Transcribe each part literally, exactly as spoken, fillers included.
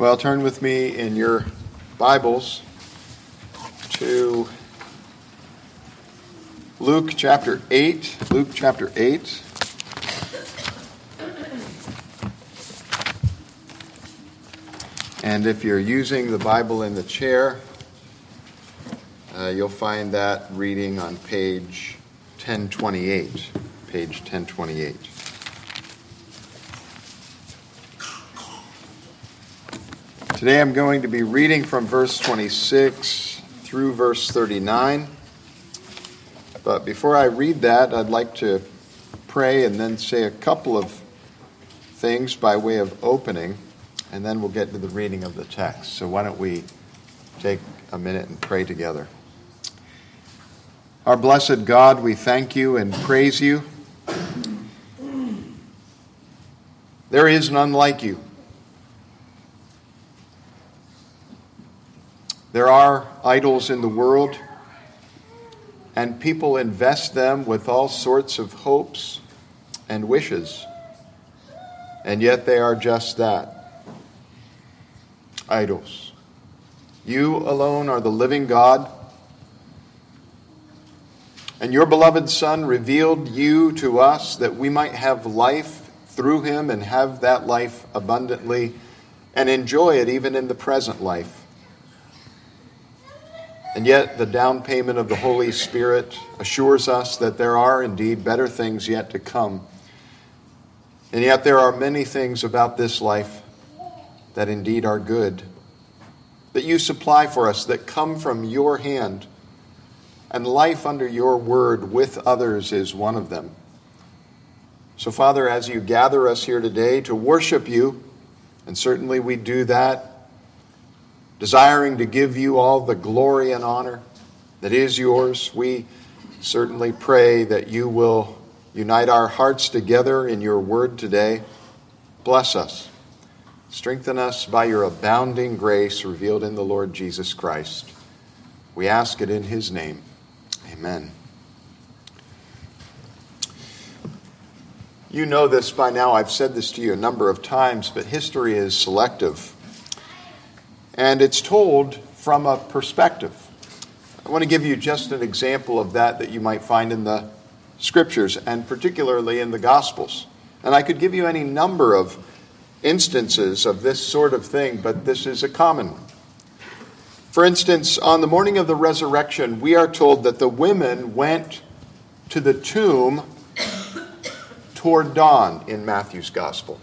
Well, turn with me in your Bibles to Luke chapter eight. Luke chapter eight. And if you're using the Bible in the chair, uh, you'll find that reading on page ten twenty-eight. Page ten twenty-eight. Today I'm going to be reading from verse twenty-six through verse thirty-nine. But before I read that, I'd like to pray and then say a couple of things by way of opening, and then we'll get to the reading of the text. So why don't we take a minute and pray together. Our blessed God, we thank you and praise you. There is none like you. There are idols in the world, and people invest them with all sorts of hopes and wishes. And yet they are just that, idols. You alone are the living God, and your beloved Son revealed you to us that we might have life through him and have that life abundantly and enjoy it even in the present life. And yet the down payment of the Holy Spirit assures us that there are indeed better things yet to come. And yet there are many things about this life that indeed are good, that you supply for us, that come from your hand. And life under your word with others is one of them. So, Father, as you gather us here today to worship you, and certainly we do that, desiring to give you all the glory and honor that is yours, we certainly pray that you will unite our hearts together in your word today. Bless us. Strengthen us by your abounding grace revealed in the Lord Jesus Christ. We ask it in his name. Amen. You know this by now. I've said this to you a number of times, but history is selective. And it's told from a perspective. I want to give you just an example of that that you might find in the Scriptures, and particularly in the Gospels. And I could give you any number of instances of this sort of thing, but this is a common one. For instance, on the morning of the resurrection, we are told that the women went to the tomb toward dawn in Matthew's Gospel.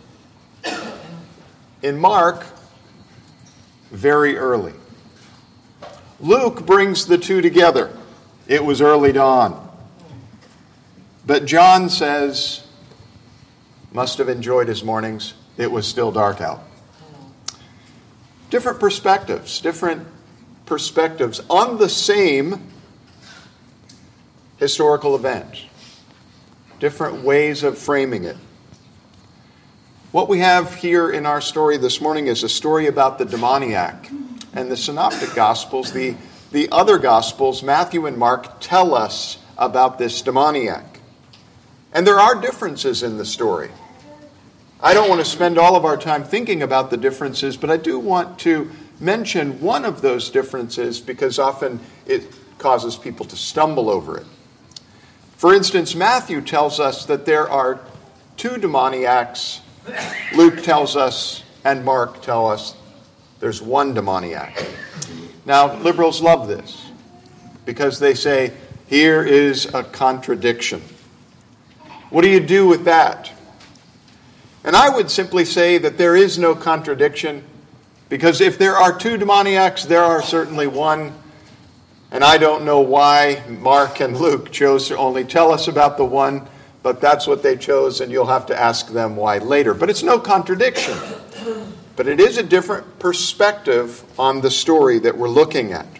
In Mark, very early. Luke brings the two together. It was early dawn. But John says, must have enjoyed his mornings. It was still dark out. Different perspectives, different perspectives on the same historical event. Different ways of framing it. What we have here in our story this morning is a story about the demoniac. And the Synoptic Gospels, the, the other Gospels, Matthew and Mark, tell us about this demoniac. And there are differences in the story. I don't want to spend all of our time thinking about the differences, but I do want to mention one of those differences because often it causes people to stumble over it. For instance, Matthew tells us that there are two demoniacs. Luke tells us, and Mark tell us, there's one demoniac. Now, liberals love this because they say, here is a contradiction. What do you do with that? And I would simply say that there is no contradiction because if there are two demoniacs, there are certainly one. And I don't know why Mark and Luke chose to only tell us about the one, but that's what they chose, and you'll have to ask them why later. But it's no contradiction. But it is a different perspective on the story that we're looking at.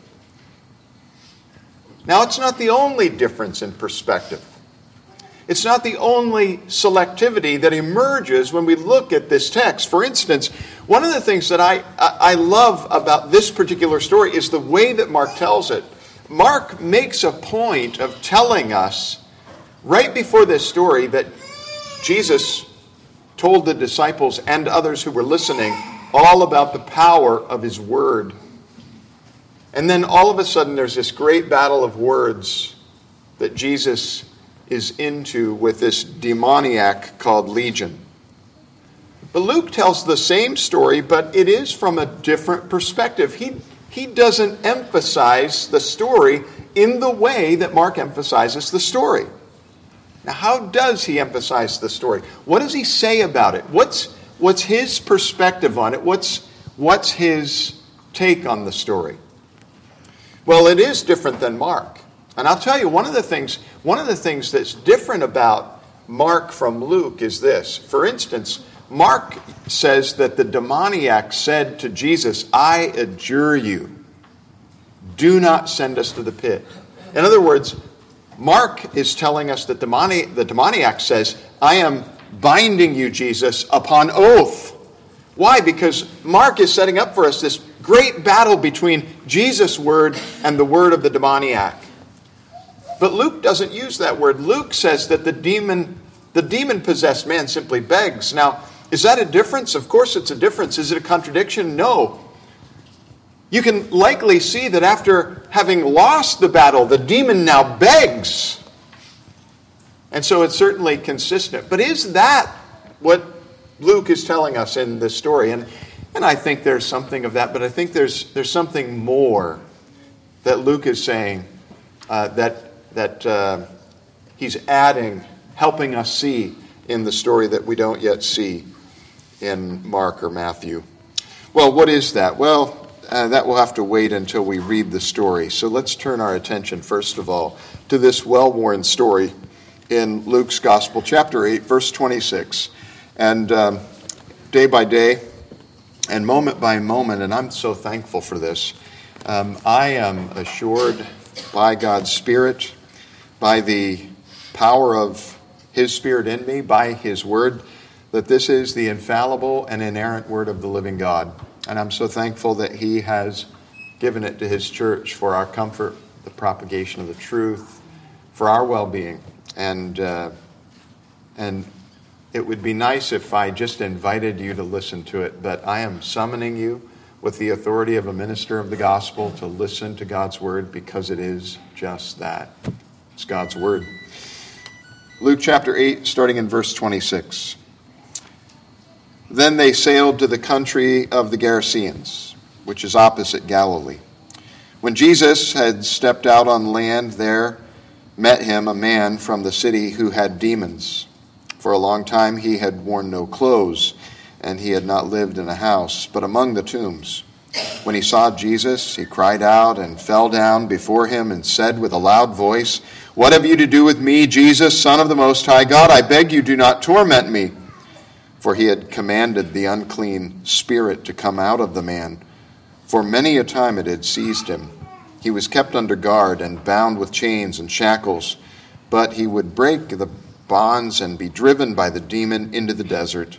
Now, it's not the only difference in perspective. It's not the only selectivity that emerges when we look at this text. For instance, one of the things that I, I love about this particular story is the way that Mark tells it. Mark makes a point of telling us right before this story that Jesus told the disciples and others who were listening all about the power of his word. And then all of a sudden there's this great battle of words that Jesus is into with this demoniac called Legion. But Luke tells the same story, but it is from a different perspective. He, he doesn't emphasize the story in the way that Mark emphasizes the story. Now, how does he emphasize the story? What does he say about it? What's, what's his perspective on it? What's, what's his take on the story? Well, it is different than Mark. And I'll tell you, one of the things, one of the things that's different about Mark from Luke is this. For instance, Mark says that the demoniac said to Jesus, "I adjure you, do not send us to the pit." In other words, Mark is telling us that the, demoni- the demoniac says, "I am binding you, Jesus, upon oath." Why? Because Mark is setting up for us this great battle between Jesus' word and the word of the demoniac. But Luke doesn't use that word. Luke says that the demon, the demon-possessed man simply begs. Now, is that a difference? Of course it's a difference. Is it a contradiction? No. You can likely see that after having lost the battle, the demon now begs. And so it's certainly consistent. But is that what Luke is telling us in this story? And, and I think there's something of that, but I think there's, there's something more that Luke is saying uh, that, that uh, he's adding, helping us see in the story that we don't yet see in Mark or Matthew. Well, what is that? Well, uh, that will have to wait until we read the story. So let's turn our attention, first of all, to this well-worn story in Luke's Gospel, chapter eight, verse twenty-six. And um, day by day and moment by moment, and I'm so thankful for this, um, I am assured by God's Spirit, by the power of His Spirit in me, by His Word, that this is the infallible and inerrant Word of the living God. And I'm so thankful that He has given it to His church for our comfort, the propagation of the truth, for our well-being. And uh, and it would be nice if I just invited you to listen to it, but I am summoning you with the authority of a minister of the gospel to listen to God's Word, because it is just that. It's God's Word. Luke chapter eight, starting in verse twenty-six. Then they sailed to the country of the Gerasenes, which is opposite Galilee. When Jesus had stepped out on land, there met him a man from the city who had demons. For a long time he had worn no clothes, and he had not lived in a house, but among the tombs. When he saw Jesus, he cried out and fell down before him and said with a loud voice, "What have you to do with me, Jesus, Son of the Most High God? I beg you, do not torment me." For he had commanded the unclean spirit to come out of the man. For many a time it had seized him. He was kept under guard and bound with chains and shackles, but he would break the bonds and be driven by the demon into the desert.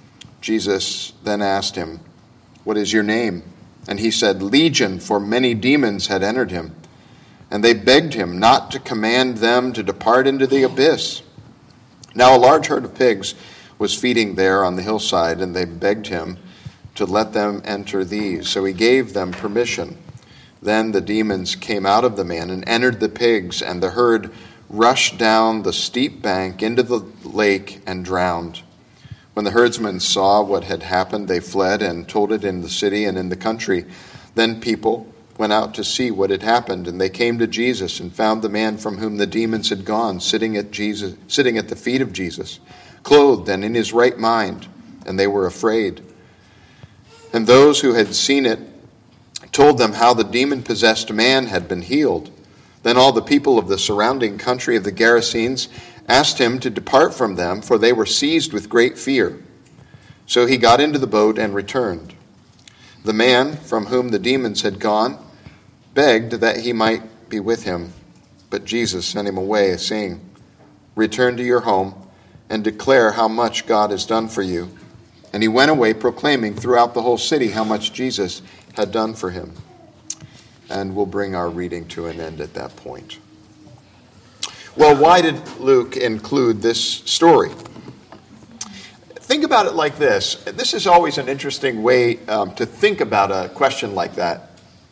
Jesus then asked him, "What is your name?" And he said, "Legion," for many demons had entered him. And they begged him not to command them to depart into the abyss. Now a large herd of pigs was feeding there on the hillside, and they begged him to let them enter these. So he gave them permission. Then the demons came out of the man and entered the pigs, and the herd rushed down the steep bank into the lake and drowned. When the herdsmen saw what had happened, they fled and told it in the city and in the country. Then people went out to see what had happened, and they came to Jesus and found the man from whom the demons had gone sitting at Jesus, sitting at the feet of Jesus, clothed and in his right mind, and they were afraid. And those who had seen it told them how the demon-possessed man had been healed. Then all the people of the surrounding country of the Gerasenes asked him to depart from them, for they were seized with great fear. So he got into the boat and returned. The man from whom the demons had gone begged that he might be with him, but Jesus sent him away, saying, "Return to your home and declare how much God has done for you." And he went away proclaiming throughout the whole city how much Jesus had done for him. And we'll bring our reading to an end at that point. Well, why did Luke include this story? think about it like this. This is always an interesting way um, to think about a question like that.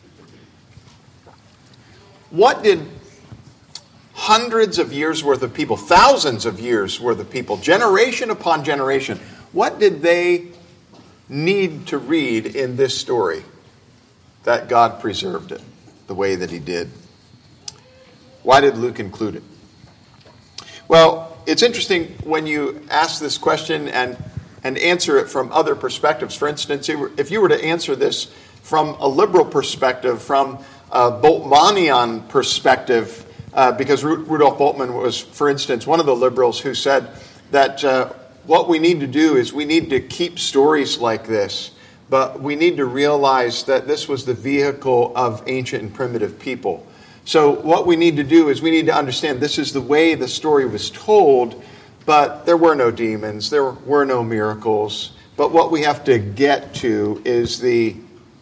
What did hundreds of years worth of people, thousands of years worth of people, generation upon generation, what did they need to read in this story that God preserved it the way that he did? Why did Luke include it? Well, it's interesting when you ask this question and, and answer it from other perspectives. For instance, if you were to answer this from a liberal perspective, from a Bultmannian perspective, uh, because Ru- Rudolf Bultmann was, for instance, one of the liberals who said that uh, what we need to do is we need to keep stories like this, but we need to realize that this was the vehicle of ancient and primitive people. So what we need to do is we need to understand this is the way the story was told, but there were no demons, there were no miracles. But what we have to get to is the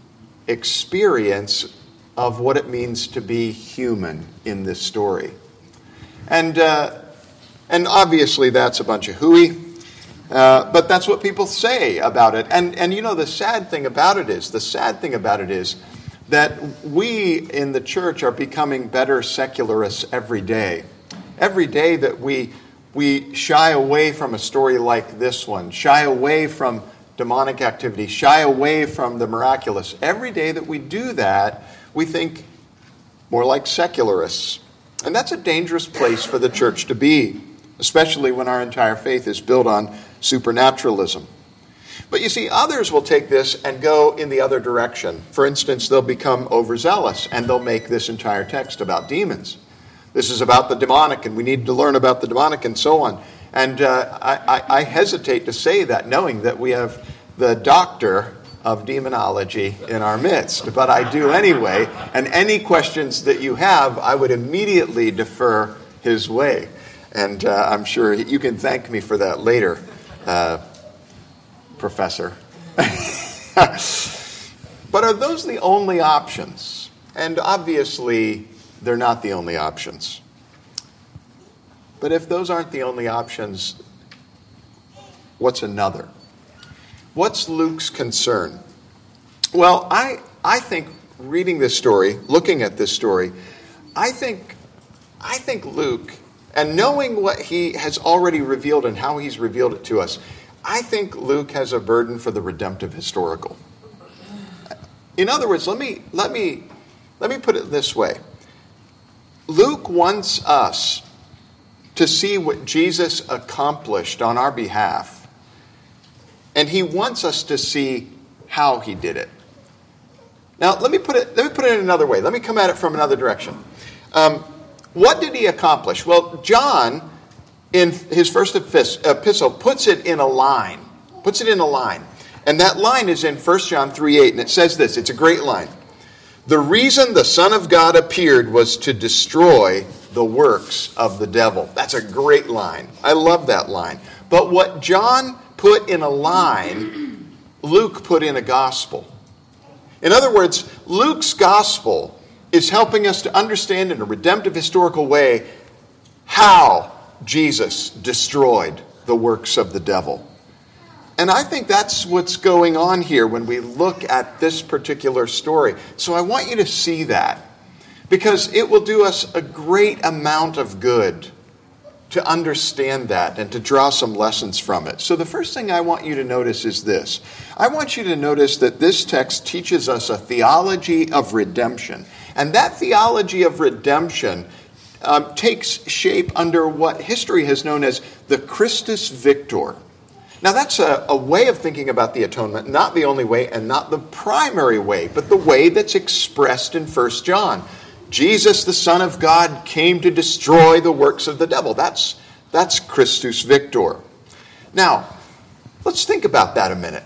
experience of what it means to be human in this story. And uh, and obviously that's a bunch of hooey, uh, but that's what people say about it. And and you know, the sad thing about it is, the sad thing about it is, that we in the church are becoming better secularists every day. Every day that we we shy away from a story like this one, shy away from demonic activity, shy away from the miraculous. Every day that we do that, we think more like secularists. And that's a dangerous place for the church to be, especially when our entire faith is built on supernaturalism. But you see, others will take this and go in the other direction. For instance, they'll become overzealous, and they'll make this entire text about demons. This is about the demonic, and we need to learn about the demonic, and so on. And uh, I, I, I hesitate to say that, knowing that we have the doctor of demonology in our midst. But I do anyway, and any questions that you have, I would immediately defer his way. And uh, I'm sure you can thank me for that later. Uh, Professor. But are those the only options? And obviously, they're not the only options. But if those aren't the only options, what's another? What's Luke's concern? Well, I I think reading this story, looking at this story, I think I think Luke, and knowing what he has already revealed and how he's revealed it to us, I think Luke has a burden for the redemptive historical. In other words, let me let me let me put it this way. Luke wants us to see what Jesus accomplished on our behalf, and he wants us to see how he did it. Now, let me put it let me put it in another way. Let me come at it from another direction. Um, what did he accomplish? Well, John, in his first epistle, puts it in a line. Puts it in a line. And that line is in First John three eight, and it says this. It's a great line. The reason the Son of God appeared was to destroy the works of the devil. That's a great line. I love that line. But what John put in a line, Luke put in a gospel. In other words, Luke's gospel is helping us to understand in a redemptive historical way how Jesus destroyed the works of the devil. And I think that's what's going on here when we look at this particular story. So I want you to see that, because it will do us a great amount of good to understand that and to draw some lessons from it. So the first thing I want you to notice is this. I want you to notice that this text teaches us a theology of redemption. And that theology of redemption Um, takes shape under what history has known as the Christus Victor. Now that's a, a way of thinking about the atonement, not the only way and not the primary way, but the way that's expressed in First John. Jesus, the Son of God, came to destroy the works of the devil. That's, that's Christus Victor. Now, let's think about that a minute.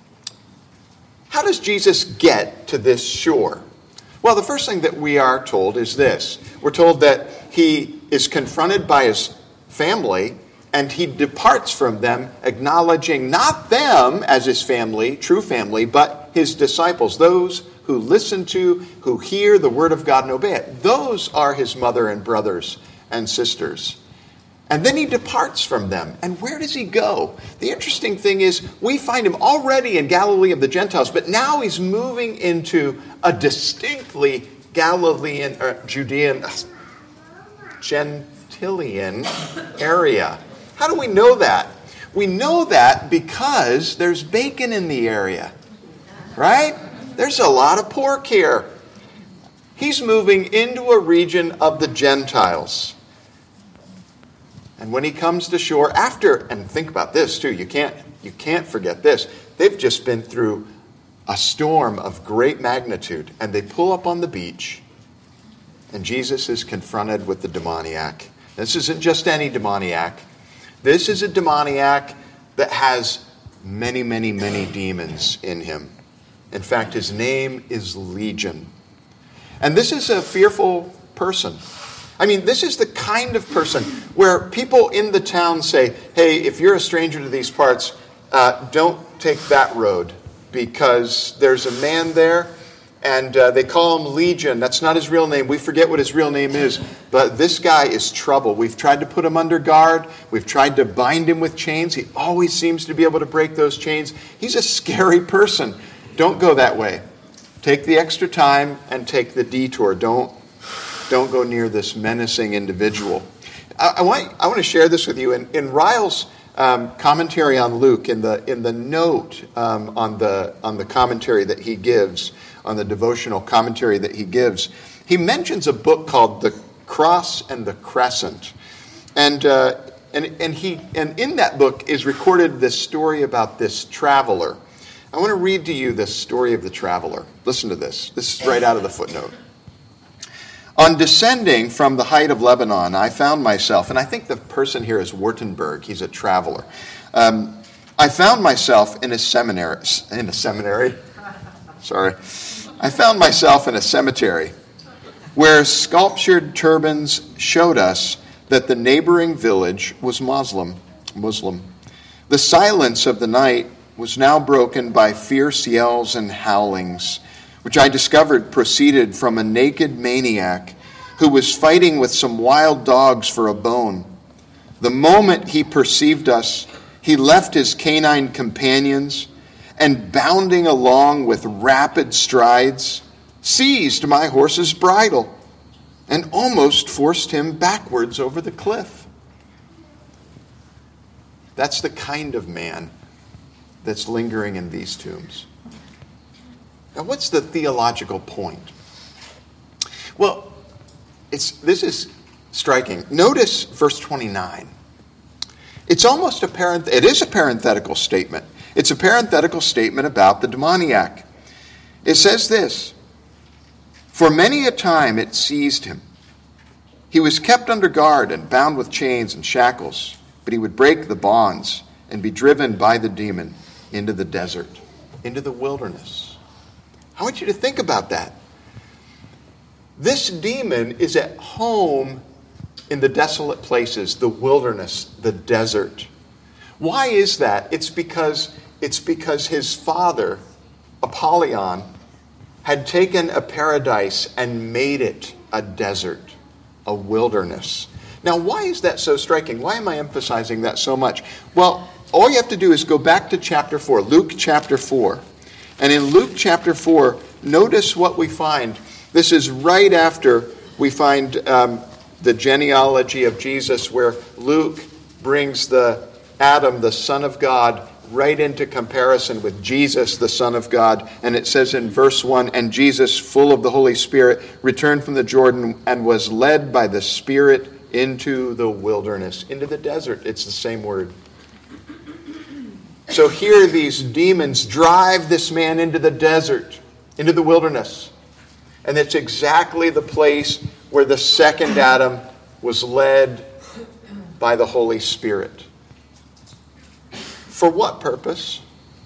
How does Jesus get to this shore? Well, the first thing that we are told is this. We're told that he is confronted by his family, and he departs from them, acknowledging not them as his family, true family, but his disciples, those who listen to, who hear the word of God and obey it. Those are his mother and brothers and sisters. And then he departs from them. And where does he go? The interesting thing is we find him already in Galilee of the Gentiles, but now he's moving into a distinctly Galilean, or Judean, Gentilian area. How do we know that? We know that because there's bacon in the area, right? There's a lot of pork here. He's moving into a region of the Gentiles. And when he comes to shore, after, and think about this too, you can't, you can't forget this. They've just been through a storm of great magnitude, and they pull up on the beach, and Jesus is confronted with the demoniac. This isn't just any demoniac. This is a demoniac that has many, many, many demons in him. In fact, his name is Legion. And this is a fearful person. I mean, this is the kind of person where people in the town say, hey, if you're a stranger to these parts, uh, don't take that road because there's a man there and uh, they call him Legion. That's not his real name. We forget what his real name is. But this guy is trouble. We've tried to put him under guard. We've tried to bind him with chains. He always seems to be able to break those chains. He's a scary person. Don't go that way. Take the extra time and take the detour. Don't Don't go near this menacing individual. I, I want I want to share this with you. In, in Ryle's um, commentary on Luke, in the in the note um, on the on the commentary that he gives, on the devotional commentary that he gives, he mentions a book called The Cross and the Crescent, and uh, and and he and in that book is recorded this story about this traveler. I want to read to you this story of the traveler. Listen to this. This is right out of the footnote. On descending from the height of Lebanon, I found myself, and I think the person here is Württemberg. He's a traveler. Um, I found myself in a seminary. In a seminary? Sorry. I found myself in a cemetery where sculptured turbans showed us that the neighboring village was Muslim. Muslim. The silence of the night was now broken by fierce yells and howlings, which I discovered proceeded from a naked maniac who was fighting with some wild dogs for a bone. The moment he perceived us, he left his canine companions and, bounding along with rapid strides, seized my horse's bridle and almost forced him backwards over the cliff. That's the kind of man that's lingering in these tombs. Now, what's the theological point? Well, it's this is striking. Notice verse twenty-nine. It's almost a parent. It is a parenthetical statement. It's a parenthetical statement about the demoniac. It says this: "For many a time it seized him. He was kept under guard and bound with chains and shackles, but he would break the bonds and be driven by the demon into the desert, into the wilderness." I want you to think about that. This demon is at home in the desolate places, the wilderness, the desert. Why is that? It's because it's because his father, Apollyon, had taken a paradise and made it a desert, a wilderness. Now, why is that so striking? Why am I emphasizing that so much? Well, all you have to do is go back to chapter four, Luke chapter four. And in Luke chapter four, notice what we find. This is right after we find um, the genealogy of Jesus, where Luke brings the Adam, the Son of God, right into comparison with Jesus, the Son of God. And it says in verse one, "And Jesus, full of the Holy Spirit, returned from the Jordan and was led by the Spirit into the wilderness," into the desert. It's the same word. So here these demons drive this man into the desert, into the wilderness. And it's exactly the place where the second Adam was led by the Holy Spirit. For what purpose?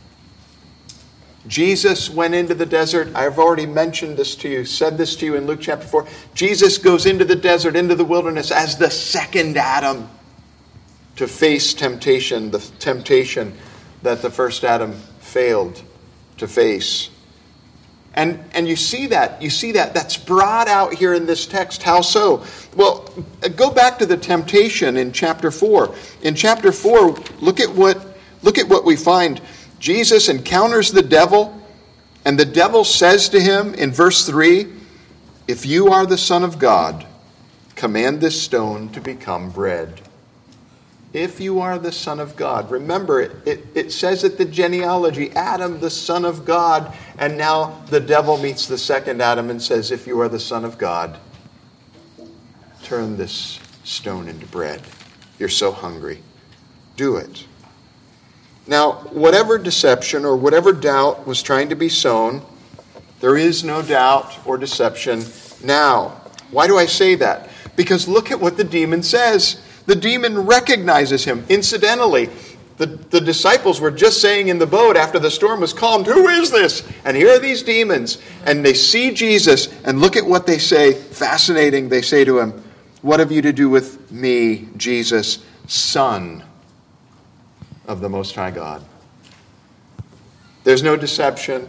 Jesus went into the desert. I've already mentioned this to you, said this to you in Luke chapter four. Jesus goes into the desert, into the wilderness as the second Adam to face temptation, the temptation that the first Adam failed to face. And and you see that, you see that, that's brought out here in this text. How so? Well, go back to the temptation in chapter four. In chapter four, look at what look at what we find. Jesus encounters the devil, and the devil says to him in verse three, "If you are the Son of God, command this stone to become bread." If you are the Son of God. Remember, it, it, it says at the genealogy, Adam, the Son of God. And now the devil meets the second Adam and says, if you are the Son of God, turn this stone into bread. You're so hungry. Do it. Now, whatever deception or whatever doubt was trying to be sown, there is no doubt or deception now. Why do I say that? Because look at what the demon says. The demon recognizes him. Incidentally, the, the disciples were just saying in the boat after the storm was calmed, who is this? And here are these demons. And they see Jesus, and look at what they say. Fascinating. They say to him, what have you to do with me, Jesus, Son of the Most High God? There's no deception.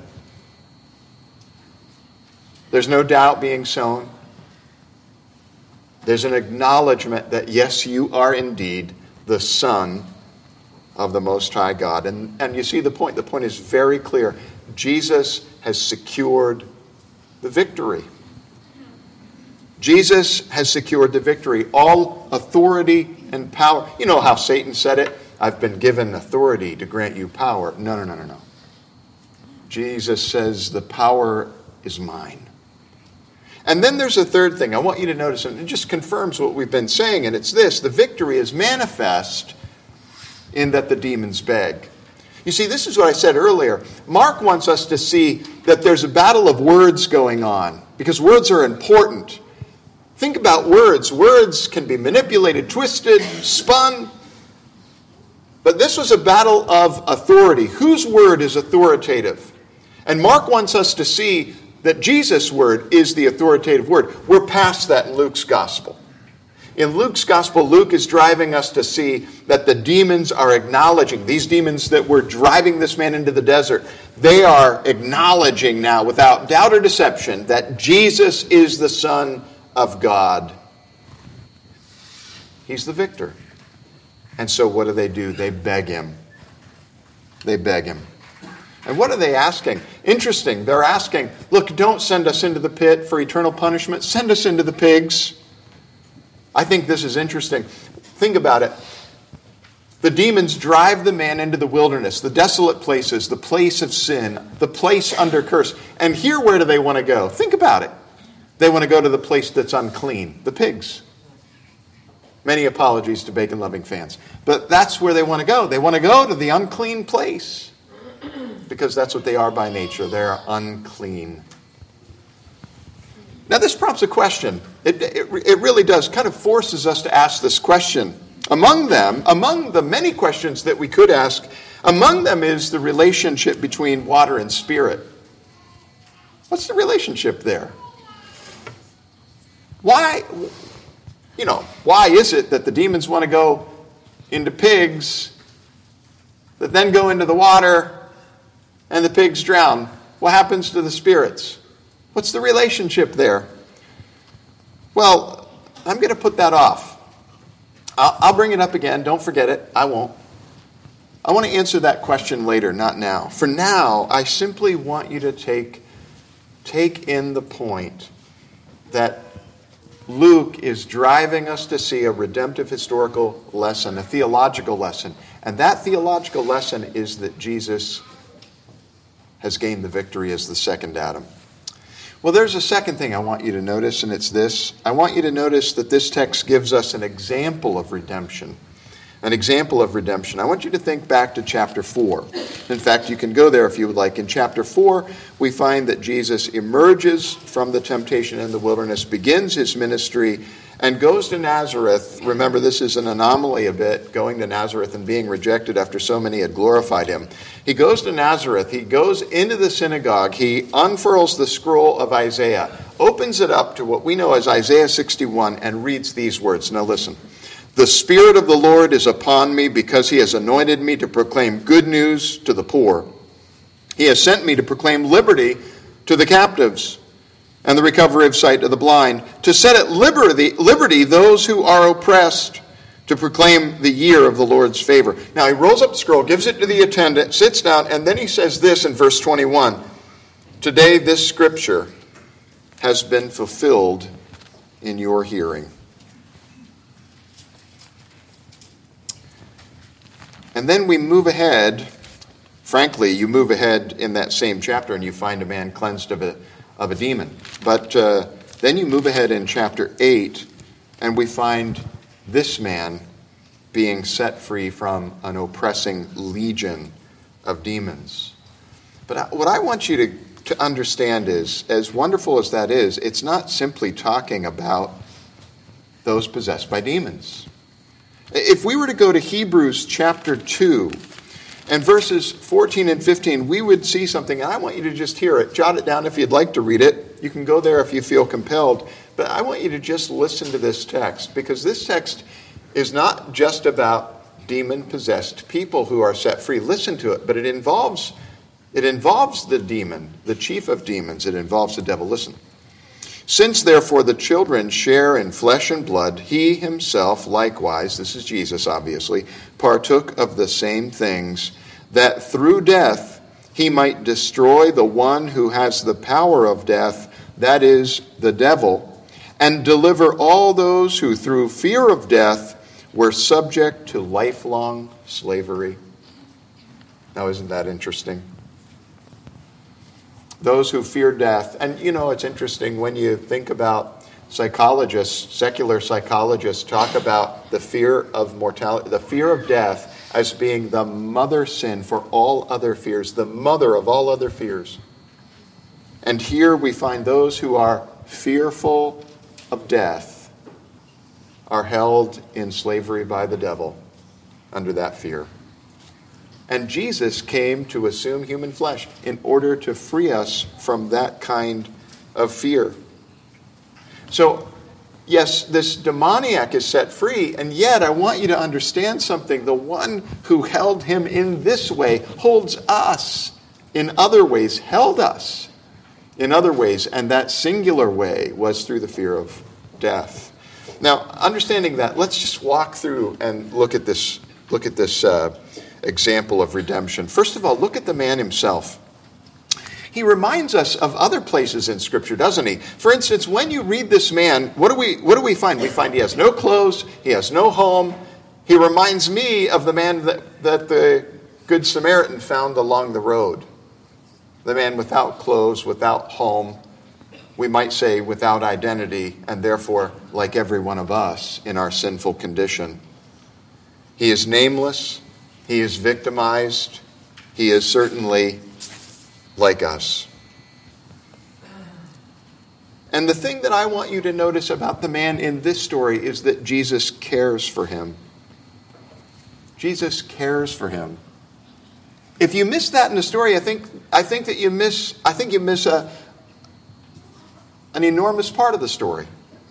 There's no doubt being sown. There's an acknowledgement that, yes, you are indeed the Son of the Most High God. And, and you see the point. The point is very clear. Jesus has secured the victory. Jesus has secured the victory. All authority and power. You know how Satan said it? I've been given authority to grant you power. No, no, no, no, no. Jesus says the power is mine. And then there's a third thing I want you to notice, and it just confirms what we've been saying, and it's this. The victory is manifest in that the demons beg. You see, this is what I said earlier. Mark wants us to see that there's a battle of words going on, because words are important. Think about words. Words can be manipulated, twisted, spun. But this was a battle of authority. Whose word is authoritative? And Mark wants us to see that Jesus' word is the authoritative word. We're past that in Luke's gospel. In Luke's gospel, Luke is driving us to see that the demons are acknowledging, these demons that were driving this man into the desert, they are acknowledging now, without doubt or deception, that Jesus is the Son of God. He's the victor. And so what do they do? They beg him. They beg him. And what are they asking? Interesting. They're asking, look, don't send us into the pit for eternal punishment. Send us into the pigs. I think this is interesting. Think about it. The demons drive the man into the wilderness, the desolate places, the place of sin, the place under curse. And here, where do they want to go? Think about it. They want to go to the place that's unclean, the pigs. Many apologies to bacon-loving fans. But that's where they want to go. They want to go to the unclean place. Because that's what they are by nature. They're unclean. Now this prompts a question. It, it, it really does. Kind of forces us to ask this question. Among them, among the many questions that we could ask, among them is the relationship between water and spirit. What's the relationship there? Why, you know, why is it that the demons want to go into pigs that then go into the water and the pigs drown? What happens to the spirits? What's the relationship there? Well, I'm going to put that off. I'll, I'll bring it up again. Don't forget it. I won't. I want to answer that question later, not now. For now, I simply want you to take, take in the point that Luke is driving us to see a redemptive historical lesson, a theological lesson. And that theological lesson is that Jesus has gained the victory as the second Adam. Well, there's a second thing I want you to notice, and it's this. I want you to notice that this text gives us an example of redemption. An example of redemption. I want you to think back to chapter four. In fact, you can go there if you would like. In chapter four, we find that Jesus emerges from the temptation in the wilderness, begins his ministry, and goes to Nazareth. Remember, this is an anomaly a bit, going to Nazareth and being rejected after so many had glorified him. He goes to Nazareth. He goes into the synagogue. He unfurls the scroll of Isaiah, opens it up to what we know as Isaiah sixty-one, and reads these words. Now listen. The Spirit of the Lord is upon me because he has anointed me to proclaim good news to the poor. He has sent me to proclaim liberty to the captives, and the recovery of sight to the blind, to set at liberty, liberty those who are oppressed, to proclaim the year of the Lord's favor. Now he rolls up the scroll, gives it to the attendant, sits down, and then he says this in verse twenty-one. Today this scripture has been fulfilled in your hearing. And then we move ahead. Frankly, you move ahead in that same chapter and you find a man cleansed of a, of a demon. But uh, then you move ahead in chapter eight and we find this man being set free from an oppressing legion of demons. But I, what I want you to, to understand is, as wonderful as that is, it's not simply talking about those possessed by demons. If we were to go to Hebrews chapter two and verses fourteen and fifteen, we would see something, and I want you to just hear it. Jot it down if you'd like to read it. You can go there if you feel compelled. But I want you to just listen to this text, because this text is not just about demon-possessed people who are set free. Listen to it, but it involves, it involves the demon, the chief of demons. It involves the devil. Listen. Since, therefore, the children share in flesh and blood, he himself likewise, this is Jesus obviously, partook of the same things, that through death he might destroy the one who has the power of death, that is, the devil, and deliver all those who through fear of death were subject to lifelong slavery. Now, isn't that interesting? Those who fear death. And you know, it's interesting when you think about psychologists, secular psychologists talk about the fear of mortality, the fear of death as being the mother sin for all other fears, the mother of all other fears. And here we find those who are fearful of death are held in slavery by the devil under that fear. And Jesus came to assume human flesh in order to free us from that kind of fear. So, yes, this demoniac is set free, and yet I want you to understand something. The one who held him in this way holds us in other ways, held us in other ways, and that singular way was through the fear of death. Now, understanding that, let's just walk through and look at this, look at this uh, example of redemption. First of all, look at the man himself. He reminds us of other places in Scripture, doesn't he? For instance, when you read this man, what do we what do we find? We find he has no clothes, he has no home. He reminds me of the man that, that the Good Samaritan found along the road. The man without clothes, without home, we might say without identity, and therefore like every one of us in our sinful condition. He is nameless. He is victimized. He is certainly like us. And the thing that I want you to notice about the man in this story is that Jesus cares for him. Jesus cares for him. If you miss that in the story, I think I think that you miss I think you miss a an enormous part of the story.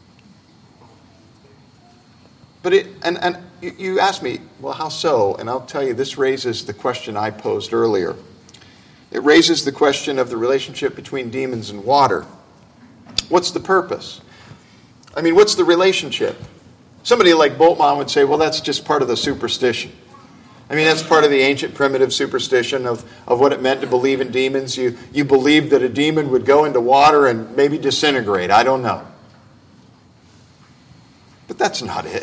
But it and and you ask me, well, how so? And I'll tell you, this raises the question I posed earlier. It raises the question of the relationship between demons and water. What's the purpose? I mean, what's the relationship? Somebody like Bultmann would say, well, that's just part of the superstition. I mean, that's part of the ancient primitive superstition of, of what it meant to believe in demons. You, you believed that a demon would go into water and maybe disintegrate. I don't know. But that's not it.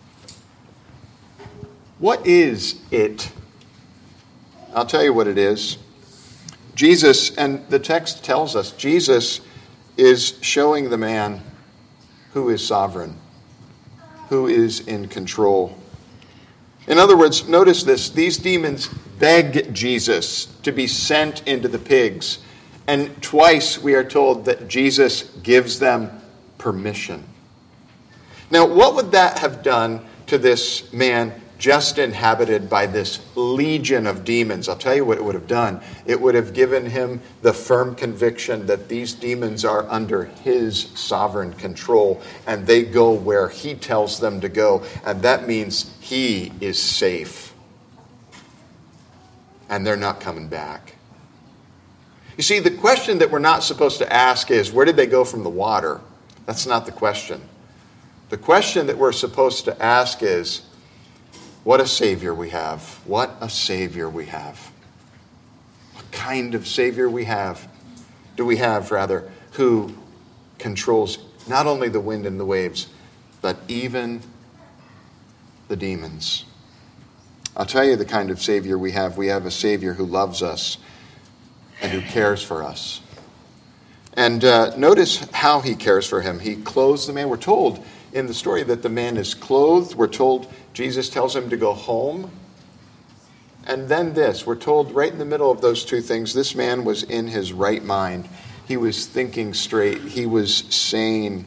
What is it? I'll tell you what it is. Jesus, and the text tells us, Jesus is showing the man who is sovereign, who is in control. In other words, notice this. These demons beg Jesus to be sent into the pigs. And twice we are told that Jesus gives them permission. Now, what would that have done to this man just inhabited by this legion of demons? I'll tell you what it would have done. It would have given him the firm conviction that these demons are under his sovereign control, and they go where he tells them to go, and that means he is safe. And they're not coming back. You see, the question that we're not supposed to ask is, where did they go from the water? That's not the question. The question that we're supposed to ask is, what a Savior we have. What a Savior we have. What kind of Savior we have, do we have, rather, who controls not only the wind and the waves, but even the demons. I'll tell you the kind of Savior we have. We have a Savior who loves us and who cares for us. And uh, notice how he cares for him. He clothes the man. We're told in the story that the man is clothed. We're told Jesus tells him to go home. And then this, we're told right in the middle of those two things, this man was in his right mind. He was thinking straight. He was sane.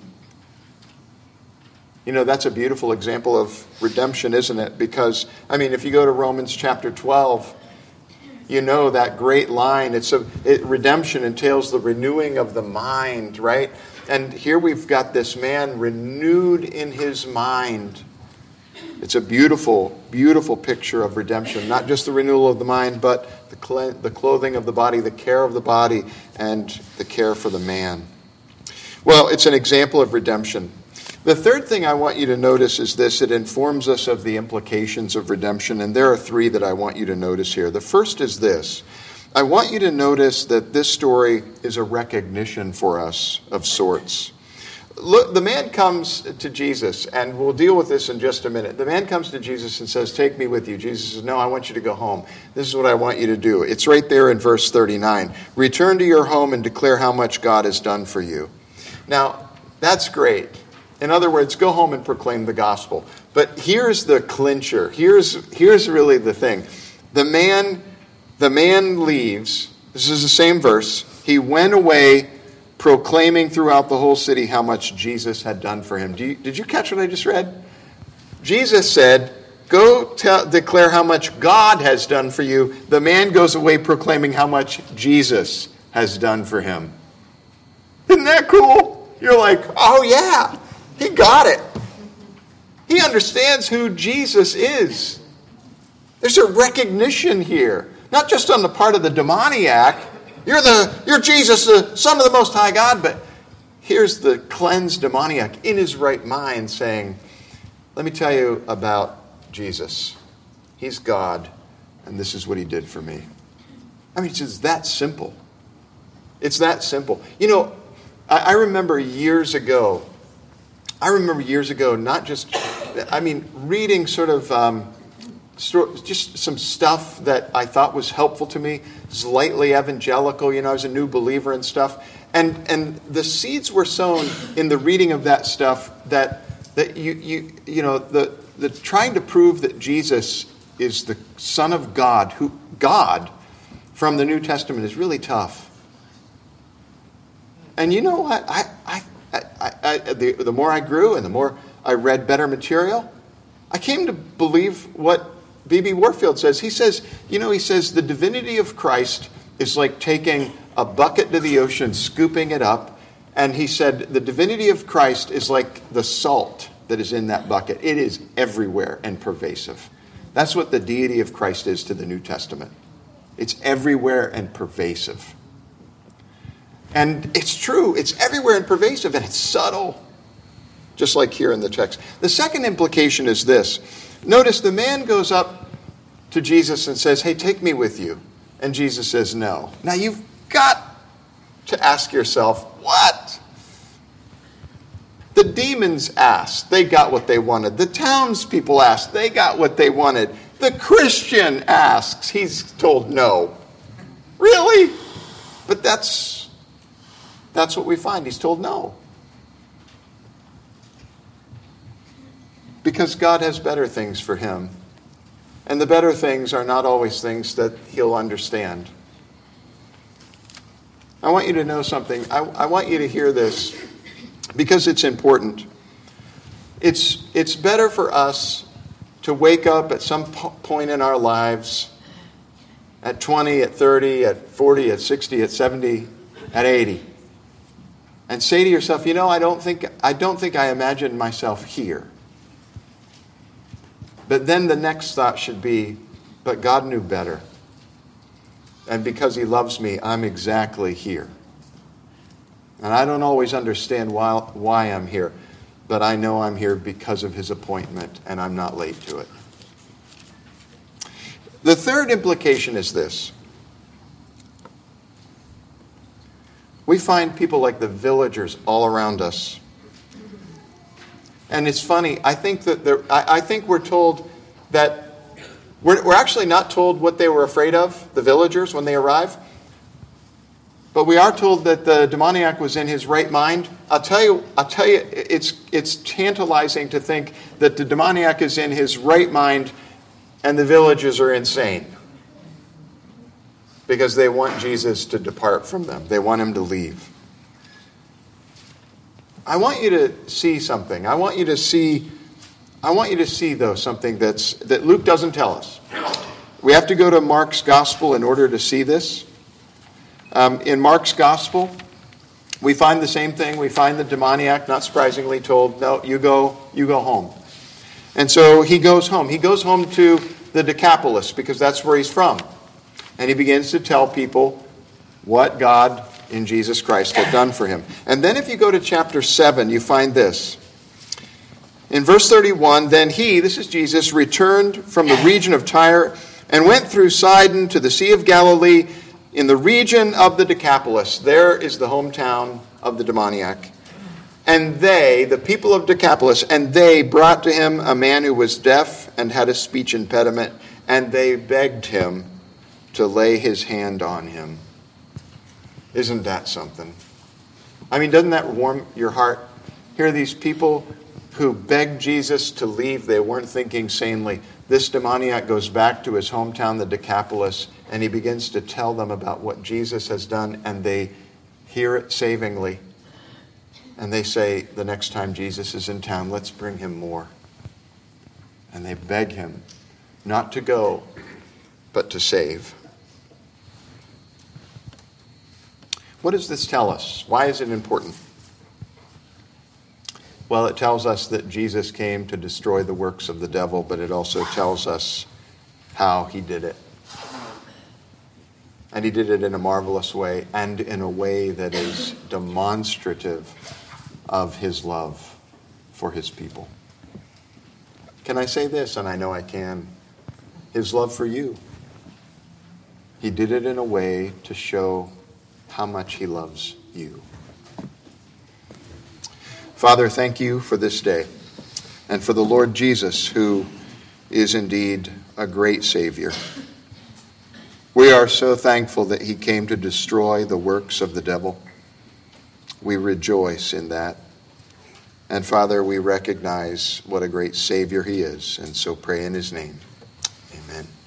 You know, that's a beautiful example of redemption, isn't it? Because, I mean, if you go to Romans chapter twelve, you know that great line. It's a it, redemption entails the renewing of the mind, right? And here we've got this man renewed in his mind. It's a beautiful, beautiful picture of redemption. Not just the renewal of the mind, but the, cl- the clothing of the body, the care of the body, and the care for the man. Well, it's an example of redemption. The third thing I want you to notice is this. It informs us of the implications of redemption, and there are three that I want you to notice here. The first is this. I want you to notice that this story is a recognition for us of sorts. Look, the man comes to Jesus, and we'll deal with this in just a minute. The man comes to Jesus and says, take me with you. Jesus says, no, I want you to go home. This is what I want you to do. It's right there in verse thirty-nine. Return to your home and declare how much God has done for you. Now, that's great. In other words, go home and proclaim the gospel. But here's the clincher. Here's, here's really the thing. The man, the man leaves. This is the same verse. He went away proclaiming throughout the whole city how much Jesus had done for him. Do you, did you catch what I just read? Jesus said, go tell, declare how much God has done for you. The man goes away proclaiming how much Jesus has done for him. Isn't that cool? You're like, oh yeah. He got it. He understands who Jesus is. There's a recognition here, not just on the part of the demoniac. You're the you're Jesus, the Son of the Most High God, but here's the cleansed demoniac in his right mind saying, let me tell you about Jesus. He's God, and this is what he did for me. I mean, it's just that simple. It's that simple. You know, I, I remember years ago, I remember years ago, not just, I mean, reading sort of um, just some stuff that I thought was helpful to me, slightly evangelical, you know, I was a new believer and stuff. And and the seeds were sown in the reading of that stuff that that you you you know, the the trying to prove that Jesus is the Son of God, who God from the New Testament is really tough. And you know what? I I I, I, the, the more I grew and the more I read better material, I came to believe what B B Warfield says. He says, you know, he says the divinity of Christ is like taking a bucket to the ocean, scooping it up. And he said the divinity of Christ is like the salt that is in that bucket. It is everywhere and pervasive. That's what the deity of Christ is to the New Testament. It's everywhere and pervasive. And it's true. It's everywhere and pervasive, and it's subtle, just like here in the text. The second implication is this. Notice the man goes up to Jesus and says, hey, take me with you. And Jesus says, no. Now, you've got to ask yourself, what? The demons asked. They got what they wanted. The townspeople asked. They got what they wanted. The Christian asks. He's told no. Really? But that's... That's what we find. He's told no. Because God has better things for him. And the better things are not always things that he'll understand. I want you to know something. I, I want you to hear this because it's important. It's, it's better for us to wake up at some po- point in our lives at twenty, at thirty, at forty, at sixty, at seventy, at eighty. And say to yourself, you know, I don't think I don't think I imagined myself here. But then the next thought should be, but God knew better. And because he loves me, I'm exactly here. And I don't always understand why, why I'm here, but I know I'm here because of his appointment, and I'm not late to it. The third implication is this. We find people like the villagers all around us. And it's funny, I think that there, I, I think we're told that we're, we're actually not told what they were afraid of, the villagers, when they arrive. But we are told that the demoniac was in his right mind. I'll tell you, I'll tell you, it's it's tantalizing to think that the demoniac is in his right mind and the villagers are insane. Because they want Jesus to depart from them. They want him to leave. I want you to see something. I want you to see, I want you to see, though, something that's that Luke doesn't tell us. We have to go to Mark's gospel in order to see this. Um, in Mark's gospel, we find the same thing. We find the demoniac, not surprisingly, told, no, you go, you go home. And so he goes home. He goes home to the Decapolis because that's where he's from. And he begins to tell people what God in Jesus Christ had done for him. And then if you go to chapter seven, you find this. In verse thirty-one, then he, this is Jesus, returned from the region of Tyre and went through Sidon to the Sea of Galilee in the region of the Decapolis. There is the hometown of the demoniac. And they, the people of Decapolis, and they brought to him a man who was deaf and had a speech impediment, and they begged him to lay his hand on him. Isn't that something? I mean, doesn't that warm your heart? Here are these people who begged Jesus to leave. They weren't thinking sanely. This demoniac goes back to his hometown, the Decapolis, and he begins to tell them about what Jesus has done, and they hear it savingly. And they say, the next time Jesus is in town, let's bring him more. And they beg him not to go, but to save. What does this tell us? Why is it important? Well, it tells us that Jesus came to destroy the works of the devil, but it also tells us how he did it. And he did it in a marvelous way, and in a way that is demonstrative of his love for his people. Can I say this? And I know I can. His love for you. He did it in a way to show how much he loves you. Father, thank you for this day and for the Lord Jesus, who is indeed a great Savior. We are so thankful that he came to destroy the works of the devil. We rejoice in that. And Father, we recognize what a great Savior he is, and so pray in his name. Amen.